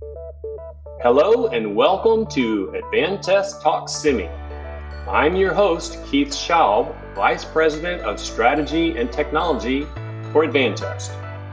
Hello and welcome to Advantest Talks Semi. I'm your host, Keith Schaub, Vice President of Strategy and Technology for Advantest.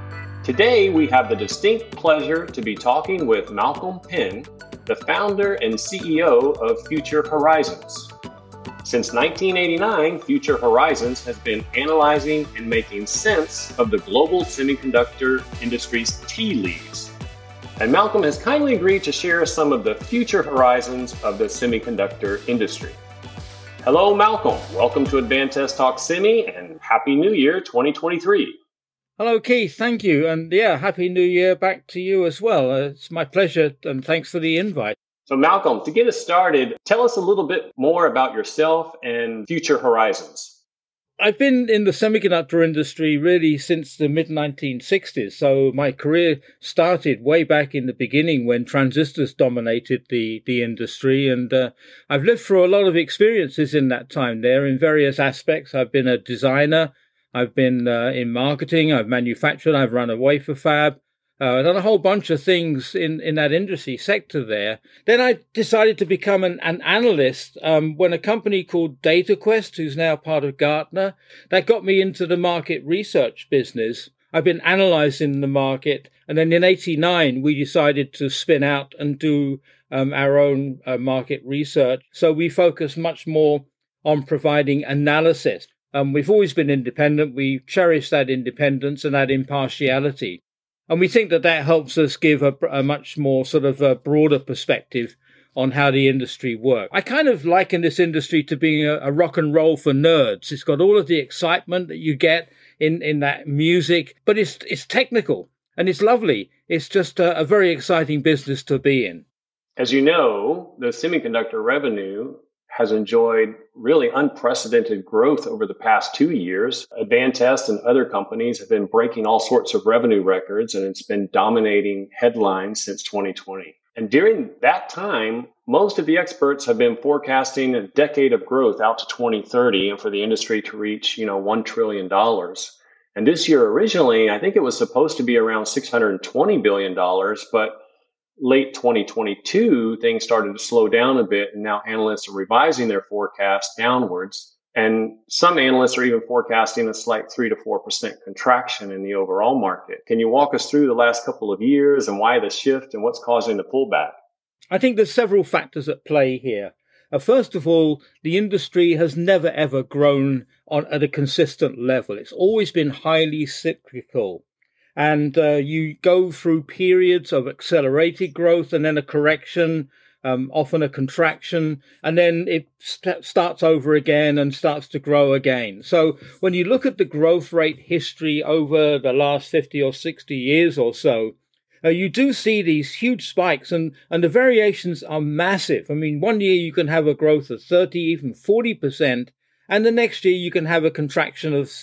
Today we have the distinct pleasure to be talking with Malcolm Penn, the founder and CEO of Future Horizons. Since 1989, Future Horizons has been analyzing and making sense of the global semiconductor industry's tea leaves. And Malcolm has kindly agreed to share some of the future horizons of the semiconductor industry. Hello, Malcolm. Welcome to Advantest Talk Semi and Happy New Year 2023. Hello, Keith. Thank you. And Happy New Year back to you as well. It's my pleasure and thanks for the invite. So Malcolm, to get us started, tell us a little bit more about yourself and Future Horizons. I've been in the semiconductor industry really since the mid-1960s. So my career started way back in the beginning when transistors dominated the industry. And I've lived through a lot of experiences in that time there in various aspects. I've been a designer. I've been in marketing. I've manufactured. I've run a wafer fab. I've done a whole bunch of things in that industry sector there. Then I decided to become an analyst when a company called DataQuest, who's now part of Gartner, that got me into the market research business. I've been analyzing the market. And then in 1989, we decided to spin out and do our own market research. So we focus much more on providing analysis. We've always been independent. We cherish that independence and that impartiality. And we think that helps us give a much more sort of a broader perspective on how the industry works. I kind of liken this industry to being a rock and roll for nerds. It's got all of the excitement that you get in that music, but it's technical and it's lovely. It's just a very exciting business to be in. As you know, the semiconductor revenue has enjoyed really unprecedented growth over the past 2 years. Advantest and other companies have been breaking all sorts of revenue records, and it's been dominating headlines since 2020. And during that time, most of the experts have been forecasting a decade of growth out to 2030 and for the industry to reach, $1 trillion. And this year, originally, I think it was supposed to be around $620 billion, but late 2022, things started to slow down a bit, and now analysts are revising their forecast downwards. And some analysts are even forecasting a slight 3 to 4% contraction in the overall market. Can you walk us through the last couple of years and why the shift and what's causing the pullback? I think there's several factors at play here. First of all, the industry has never, ever grown at a consistent level. It's always been highly cyclical. And you go through periods of accelerated growth and then a correction, often a contraction, and then it starts over again and starts to grow again. So when you look at the growth rate history over the last 50 or 60 years or so, you do see these huge spikes and the variations are massive. I mean, one year you can have a growth of 30, even 40%, and the next year you can have a contraction of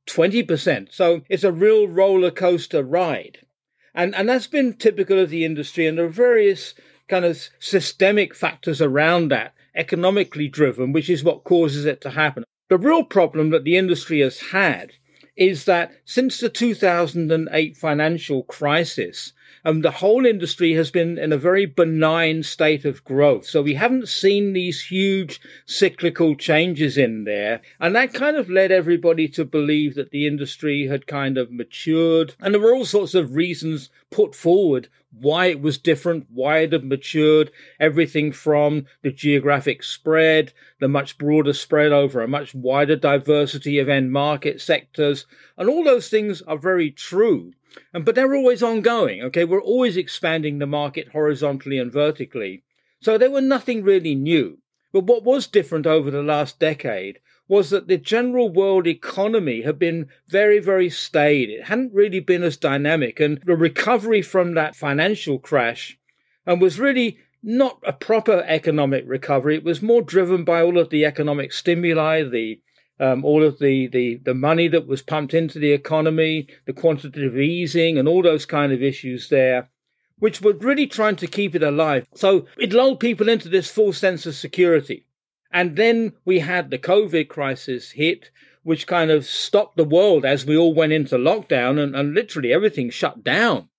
20%. So it's a real roller coaster ride. And that's been typical of the industry. And there are various kind of systemic factors around that, economically driven, which is what causes it to happen. The real problem that the industry has had is that since the 2008 financial crisis, the whole industry has been in a very benign state of growth. So we haven't seen these huge cyclical changes in there. And that kind of led everybody to believe that the industry had kind of matured. And there were all sorts of reasons put forward why it was different, why it had matured, everything from the geographic spread, the much broader spread over a much wider diversity of end market sectors. And all those things are very true. But they're always ongoing. Okay, we're always expanding the market horizontally and vertically. So they were nothing really new. But what was different over the last decade was that the general world economy had been very, very staid. It hadn't really been as dynamic. And the recovery from that financial crash was really not a proper economic recovery. It was more driven by all of the economic stimuli, all of the money that was pumped into the economy, the quantitative easing and all those kind of issues there, which were really trying to keep it alive. So it lulled people into this false sense of security. And then we had the COVID crisis hit, which kind of stopped the world as we all went into lockdown and literally everything shut down.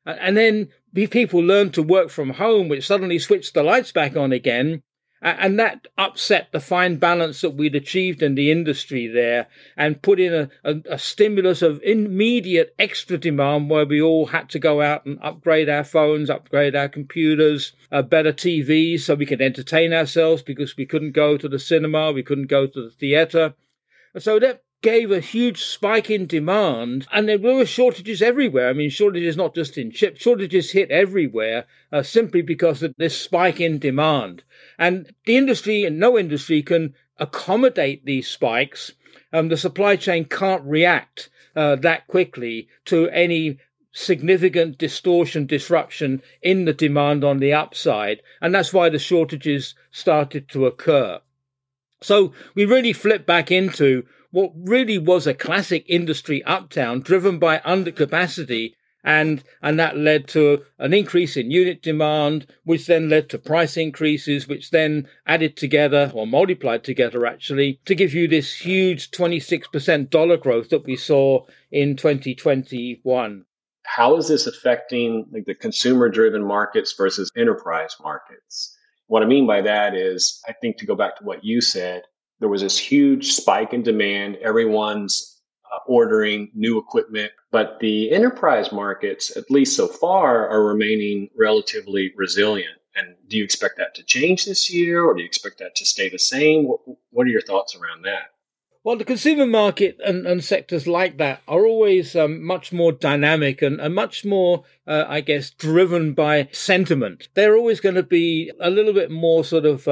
And then people learned to work from home, which suddenly switched the lights back on again. And that upset the fine balance that we'd achieved in the industry there and put in a stimulus of immediate extra demand where we all had to go out and upgrade our phones, upgrade our computers, better TVs so we could entertain ourselves because we couldn't go to the cinema, we couldn't go to the theatre. So that gave a huge spike in demand, and there were shortages everywhere. I mean, shortages not just in chips, shortages hit everywhere simply because of this spike in demand. And the industry, and no industry, can accommodate these spikes. The supply chain can't react that quickly to any significant disruption in the demand on the upside. And that's why the shortages started to occur. So we really flipped back into what really was a classic industry upturn driven by undercapacity, and that led to an increase in unit demand, which then led to price increases, which then added together, or multiplied together actually, to give you this huge 26% dollar growth that we saw in 2021. How is this affecting the consumer-driven markets versus enterprise markets? What I mean by that is, I think to go back to what you said, there was this huge spike in demand. Everyone's ordering new equipment, but the enterprise markets, at least so far, are remaining relatively resilient. And do you expect that to change this year, or do you expect that to stay the same? What are your thoughts around that? Well, the consumer market and sectors like that are always much more dynamic and much more, driven by sentiment. They're always going to be a little bit more sort of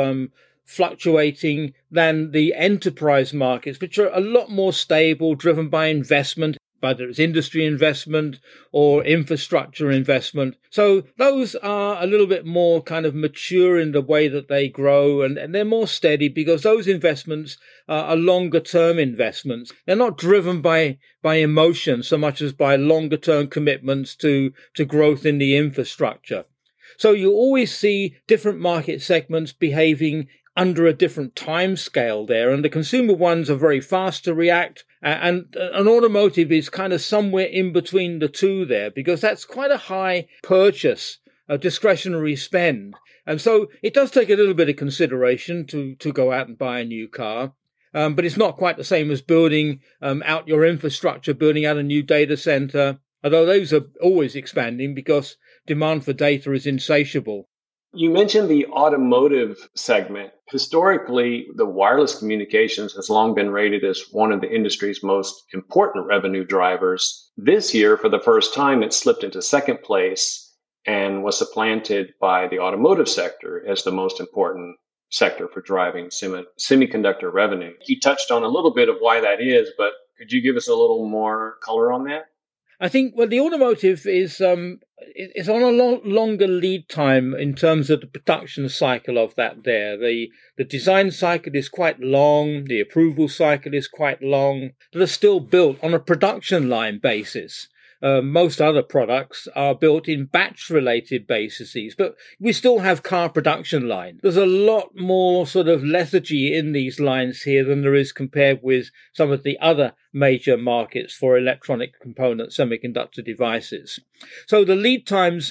fluctuating than the enterprise markets, which are a lot more stable, driven by investment, whether it's industry investment or infrastructure investment. So those are a little bit more kind of mature in the way that they grow, and they're more steady because those investments are longer term investments. They're not driven by emotion so much as by longer term commitments to growth in the infrastructure. So you always see different market segments behaving under a different time scale there, and the consumer ones are very fast to react, and an automotive is kind of somewhere in between the two there, because that's quite a high purchase, a discretionary spend, and so it does take a little bit of consideration to go out and buy a new car, but it's not quite the same as building out your infrastructure, building out a new data center, although those are always expanding because demand for data is insatiable. You mentioned the automotive segment. Historically, the wireless communications has long been rated as one of the industry's most important revenue drivers. This year, for the first time, it slipped into second place and was supplanted by the automotive sector as the most important sector for driving semiconductor revenue. You touched on a little bit of why that is, but could you give us a little more color on that? I think, the automotive is on a longer lead time in terms of the production cycle of that there. The design cycle is quite long. The approval cycle is quite long. They're still built on a production line basis. Most other products are built in batch-related bases, but we still have car production lines. There's a lot more sort of lethargy in these lines here than there is compared with some of the other major markets for electronic component semiconductor devices. So the lead times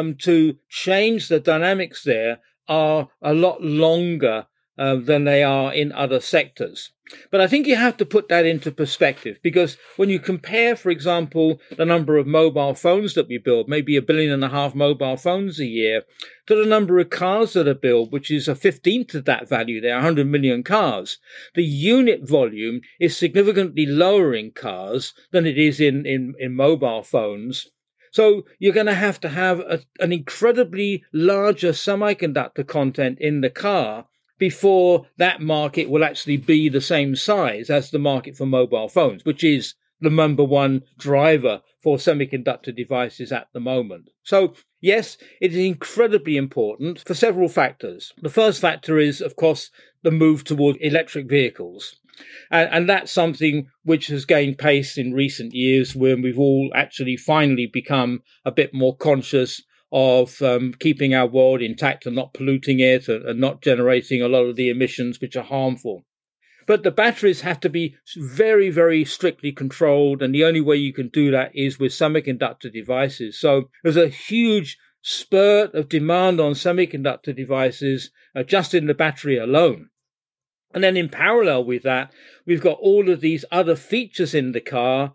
to change the dynamics there are a lot longer than they are in other sectors. But I think you have to put that into perspective, because when you compare, for example, the number of mobile phones that we build, maybe 1.5 billion mobile phones a year, to the number of cars that are built, which is a 15th of that value there, 100 million cars, the unit volume is significantly lower in cars than it is in mobile phones. So you're going to have an incredibly larger semiconductor content in the car before that market will actually be the same size as the market for mobile phones, which is the number one driver for semiconductor devices at the moment. So, yes, it is incredibly important for several factors. The first factor is, of course, the move toward electric vehicles. And that's something which has gained pace in recent years, when we've all actually finally become a bit more conscious of keeping our world intact and not polluting it and not generating a lot of the emissions which are harmful. But the batteries have to be very, very strictly controlled. And the only way you can do that is with semiconductor devices. So there's a huge spurt of demand on semiconductor devices just in the battery alone. And then in parallel with that, we've got all of these other features in the car.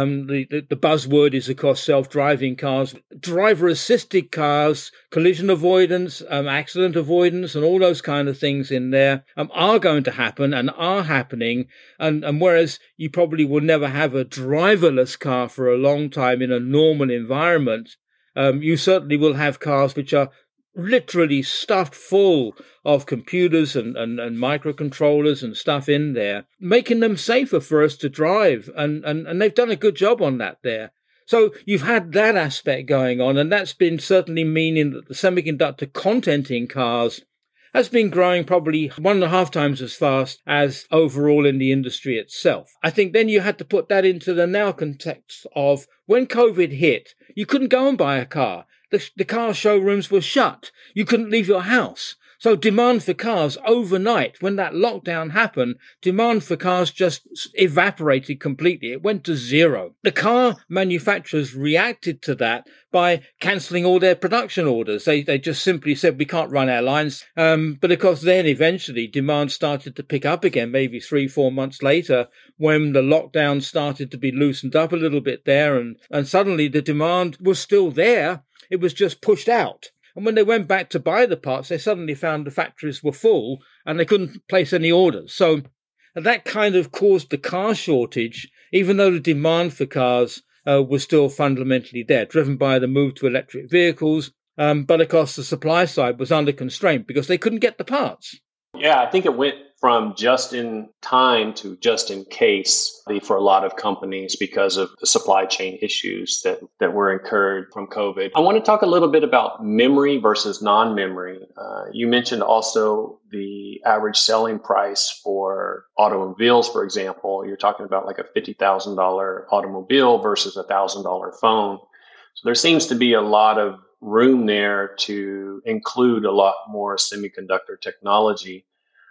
The buzzword is, of course, self-driving cars, driver-assisted cars, collision avoidance, accident avoidance, and all those kind of things in there are going to happen and are happening. And whereas you probably will never have a driverless car for a long time in a normal environment, you certainly will have cars which are literally stuffed full of computers and microcontrollers and stuff in there, making them safer for us to drive. And they've done a good job on that there. So you've had that aspect going on, and that's been certainly meaning that the semiconductor content in cars has been growing probably 1.5 times as fast as overall in the industry itself. I think then you had to put that into the now context of when COVID hit, you couldn't go and buy a car. The car showrooms were shut. You couldn't leave your house. So demand for cars overnight, when that lockdown happened, demand for cars just evaporated completely. It went to zero. The car manufacturers reacted to that by cancelling all their production orders. They just simply said, we can't run our lines. But of course, then eventually demand started to pick up again, maybe 3-4 months later, when the lockdown started to be loosened up a little bit there. And suddenly the demand was still there. It was just pushed out. And when they went back to buy the parts, they suddenly found the factories were full and they couldn't place any orders. So that kind of caused the car shortage, even though the demand for cars was still fundamentally there, driven by the move to electric vehicles. But of course, the supply side was under constraint because they couldn't get the parts. Yeah, I think it went from just in time to just in case for a lot of companies because of the supply chain issues that were incurred from COVID. I want to talk a little bit about memory versus non-memory. You mentioned also the average selling price for automobiles, for example. You're talking about like a $50,000 automobile versus a $1,000 phone. So there seems to be a lot of room there to include a lot more semiconductor technology.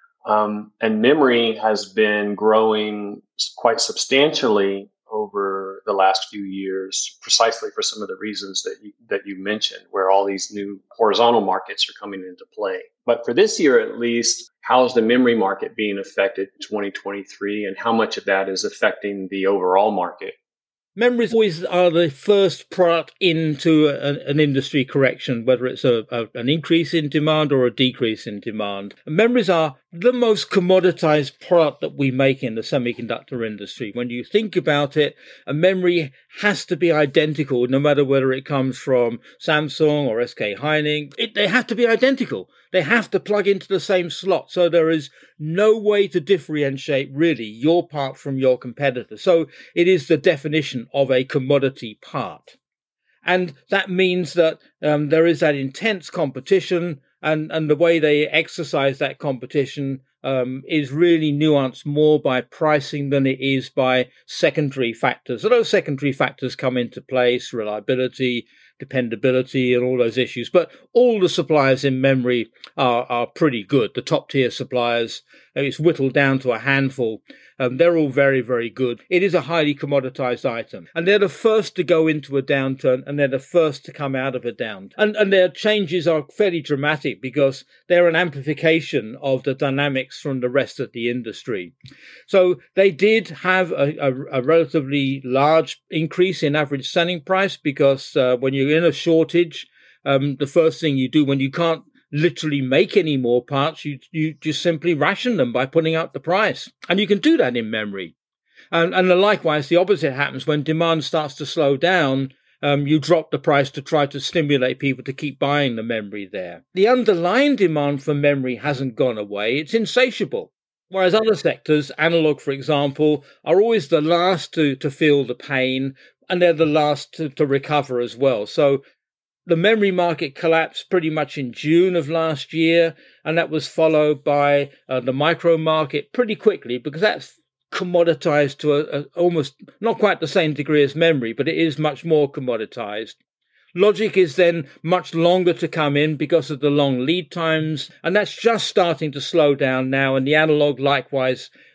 And memory has been growing quite substantially over the last few years, precisely for some of the reasons that you mentioned, where all these new horizontal markets are coming into play. But for this year, at least, how's the memory market being affected in 2023, and how much of that is affecting the overall market? Memories always are the first product into an industry correction, whether it's an increase in demand or a decrease in demand. And memories are the most commoditized product that we make in the semiconductor industry. When you think about it, a memory has to be identical, no matter whether it comes from Samsung or SK Hynix. They have to be identical. They have to plug into the same slot. So there is no way to differentiate really your part from your competitor. So it is the definition of a commodity part. And that means that there is that intense competition, and the way they exercise that competition is really nuanced more by pricing than it is by secondary factors. So those secondary factors come into place: reliability, dependability, and all those issues. But all the suppliers in memory are pretty good. The top tier suppliers, it's whittled down to a handful. They're all very, very good. It is a highly commoditized item. And they're the first to go into a downturn, and they're the first to come out of a downturn. And their changes are fairly dramatic because they're an amplification of the dynamics from the rest of the industry. So they did have a relatively large increase in average selling price because when you're in a shortage, the first thing you do when you can't literally make any more parts, you just simply ration them by putting up the price. And you can do that in memory. And likewise, the opposite happens when demand starts to slow down. You drop the price to try to stimulate people to keep buying the memory there. The underlying demand for memory hasn't gone away. It's insatiable. Whereas other sectors, analog, for example, are always the last to feel the pain, and they're the last to recover as well. So the memory market collapsed pretty much in June of last year, and that was followed by the micro market pretty quickly because that's commoditized to almost not quite the same degree as memory, but it is much more commoditized. Logic is then much longer to come in because of the long lead times, and that's just starting to slow down now, and the analog likewise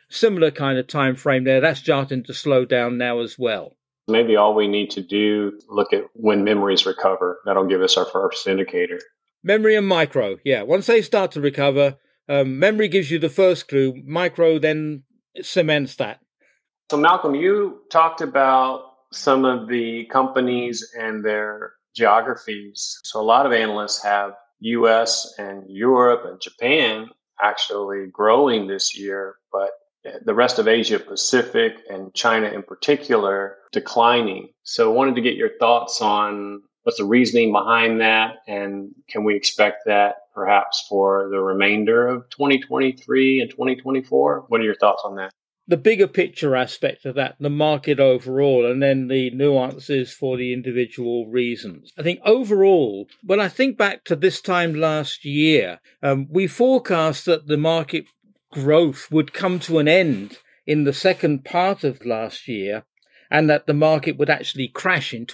similar kind of time frame there. That's starting to slow down now as well. Maybe all we need to do, look at when memories recover. That'll give us our first indicator. Memory and micro, yeah. Once they start to recover, memory gives you the first clue. Micro then cements that. So Malcolm, you talked about some of the companies and their geographies. So a lot of analysts have US and Europe and Japan actually growing this year, but the rest of Asia Pacific and China in particular declining. So I wanted to get your thoughts on what's the reasoning behind that, and can we expect that perhaps for the remainder of 2023 and 2024? What are your thoughts on that? The bigger picture aspect of that, the market overall, and then the nuances for the individual reasons. I think overall, when I think back to this time last year, we forecast that the market growth would come to an end in the second part of last year, and that the market would actually crash in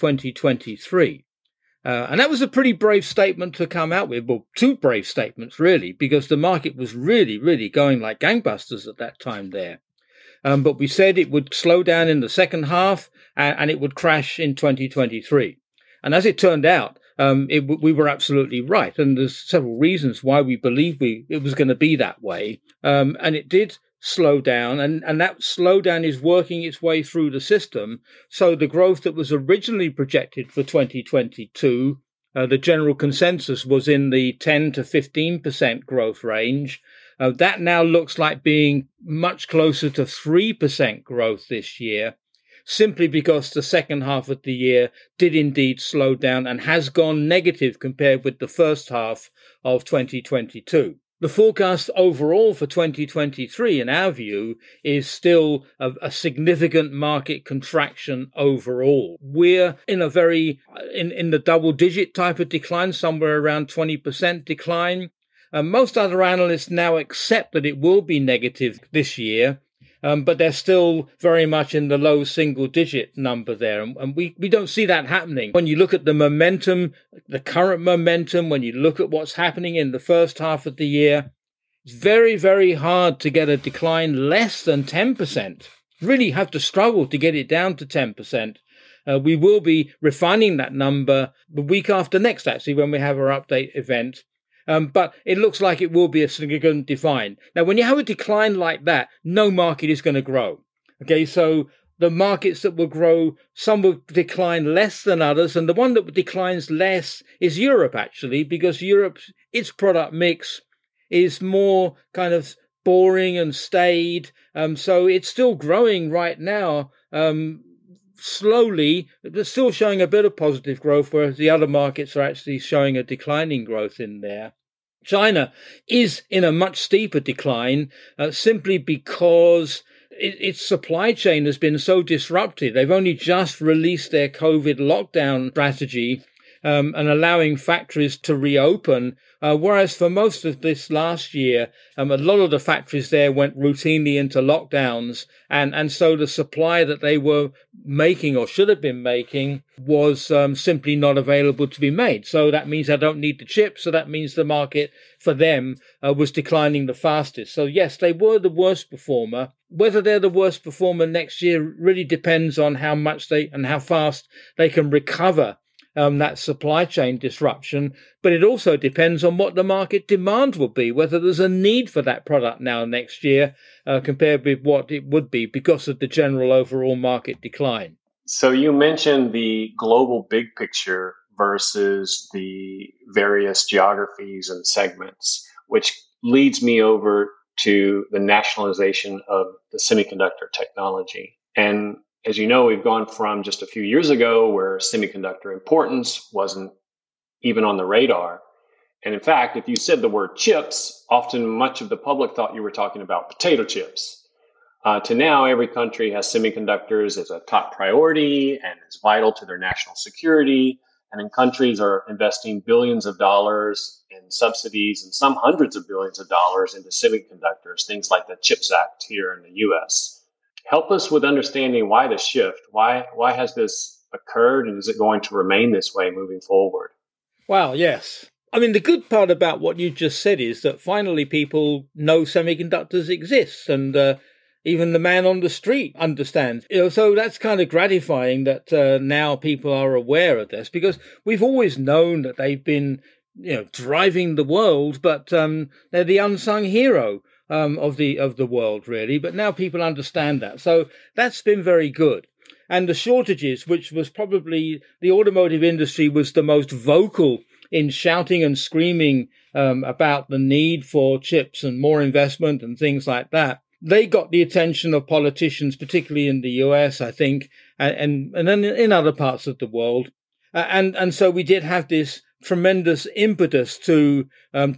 2023. And that was a pretty brave statement to come out with. Well, two brave statements, really, because the market was really, really going like gangbusters at that time there. But we said it would slow down in the second half and it would crash in 2023. And as it turned out, we were absolutely right. And there's several reasons why we believe it was going to be that way. And it did slow down, and that slowdown is working its way through the system. So the growth that was originally projected for 2022, the general consensus was in the 10 to 15% growth range. That now looks like being much closer to 3% growth this year, simply because the second half of the year did indeed slow down and has gone negative compared with the first half of 2022. The forecast overall for 2023, in our view, is still a significant market contraction overall. We're in a in the double-digit type of decline, somewhere around 20% decline. Most other analysts now accept that it will be negative this year, but they're still very much in the low single-digit number there. And we don't see that happening. When you look at the momentum, the current momentum, when you look at what's happening in the first half of the year, it's very, very hard to get a decline less than 10%. Really have to struggle to get it down to 10%. We will be refining that number the week after next, actually, when we have our update event. But it looks like it will be a significant decline. Now, when you have a decline like that, no market is going to grow. Okay, so the markets that will grow, some will decline less than others, and the one that declines less is Europe, actually, because Europe, its product mix is more kind of boring and staid. So it's still growing right now, slowly, but still showing a bit of positive growth, whereas the other markets are actually showing a declining growth in there. China is in a much steeper decline, simply because its supply chain has been so disrupted. They've only just released their COVID lockdown strategy, and allowing factories to reopen. Whereas for most of this last year, a lot of the factories there went routinely into lockdowns. And so the supply that they were making or should have been making was simply not available to be made. So that means I don't need the chips. So that means the market for them was declining the fastest. So yes, they were the worst performer. Whether they're the worst performer next year really depends on how much and how fast they can recover that supply chain disruption, but it also depends on what the market demand will be, whether there's a need for that product now next year compared with what it would be because of the general overall market decline. So you mentioned the global big picture versus the various geographies and segments, which leads me over to the nationalization of the semiconductor technology. And as you know, we've gone from just a few years ago where semiconductor importance wasn't even on the radar. And in fact, if you said the word chips, often much of the public thought you were talking about potato chips. To now, every country has semiconductors as a top priority and is vital to their national security. And then countries are investing billions of dollars in subsidies and some hundreds of billions of dollars into semiconductors, things like the CHIPS Act here in the US. Help us with understanding why the shift. Why has this occurred, and is it going to remain this way moving forward? Wow, yes. I mean, the good part about what you just said is that finally people know semiconductors exist. And, even the man on the street understands. So that's kind of gratifying that now people are aware of this, because we've always known that they've been, driving the world, but they're the unsung hero of the world, really. But now people understand that. So that's been very good. And the shortages, which was probably the automotive industry was the most vocal in shouting and screaming about the need for chips and more investment and things like that. They got the attention of politicians, particularly in the US, I think, and then in other parts of the world. And so we did have this tremendous impetus to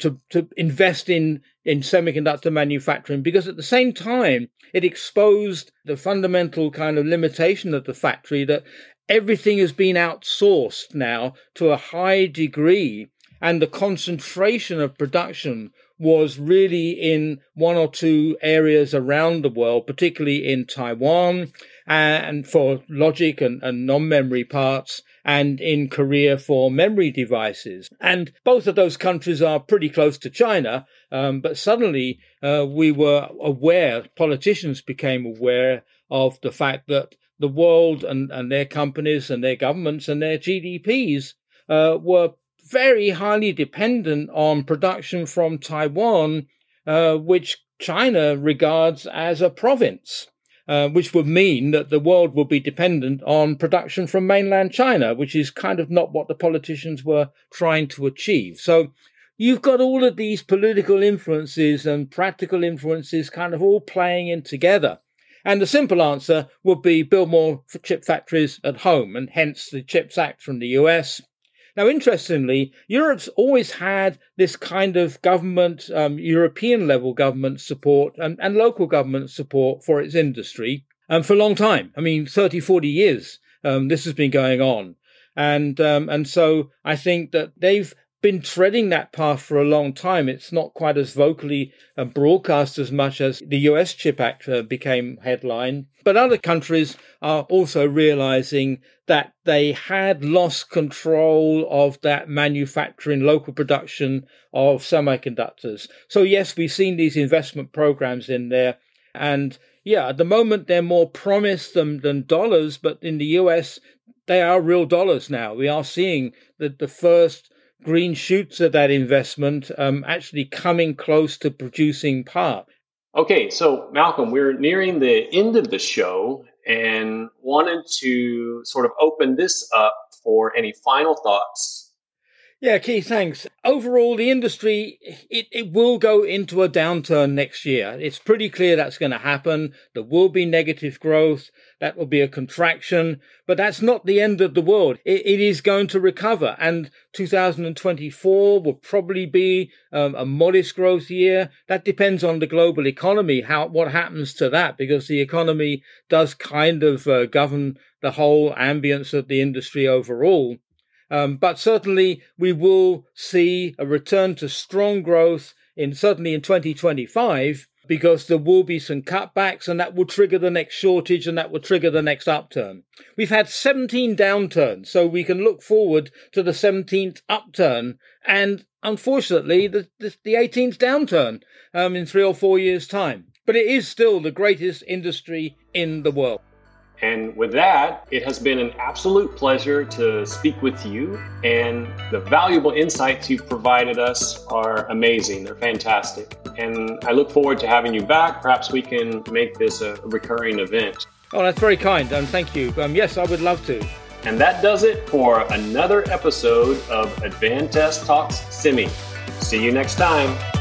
invest in semiconductor manufacturing, because at the same time, it exposed the fundamental kind of limitation of the factory that everything has been outsourced now to a high degree, and the concentration of production was really in one or two areas around the world, particularly in Taiwan and for logic and non-memory parts, and in Korea for memory devices. And both of those countries are pretty close to China, but suddenly we were aware, politicians became aware of the fact that the world and their companies and their governments and their GDPs were very highly dependent on production from Taiwan, which China regards as a province, which would mean that the world would be dependent on production from mainland China, which is kind of not what the politicians were trying to achieve. So you've got all of these political influences and practical influences kind of all playing in together. And the simple answer would be build more chip factories at home, and hence the CHIPS Act from the US. Now, interestingly, Europe's always had this kind of government, European-level government support and local government support for its industry for a long time. I mean, 30, 40 years this has been going on. And so I think that they've been treading that path for a long time. It's not quite as vocally broadcast as much as the US CHIP Act became headline. But other countries are also realizing that they had lost control of that manufacturing, local production of semiconductors. So yes, we've seen these investment programs in there. And yeah, at the moment, they're more promised than dollars. But in the US, they are real dollars now. We are seeing that the first green shoots of that investment actually coming close to producing part. Okay, so Malcolm, we're nearing the end of the show and wanted to sort of open this up for any final thoughts. Yeah, Keith, thanks. Overall, the industry, it will go into a downturn next year. It's pretty clear that's going to happen. There will be negative growth. That will be a contraction. But that's not the end of the world. It is going to recover. And 2024 will probably be a modest growth year. That depends on the global economy, what happens to that, because the economy does kind of govern the whole ambience of the industry overall. But certainly we will see a return to strong growth certainly in 2025, because there will be some cutbacks, and that will trigger the next shortage, and that will trigger the next upturn. We've had 17 downturns, so we can look forward to the 17th upturn, and unfortunately the 18th downturn in 3 or 4 years' time. But it is still the greatest industry in the world. And with that, it has been an absolute pleasure to speak with you, and the valuable insights you've provided us are amazing. They're fantastic. And I look forward to having you back. Perhaps we can make this a recurring event. Oh, that's very kind, and thank you. Yes, I would love to. And that does it for another episode of Advantest Talks Semi. See you next time.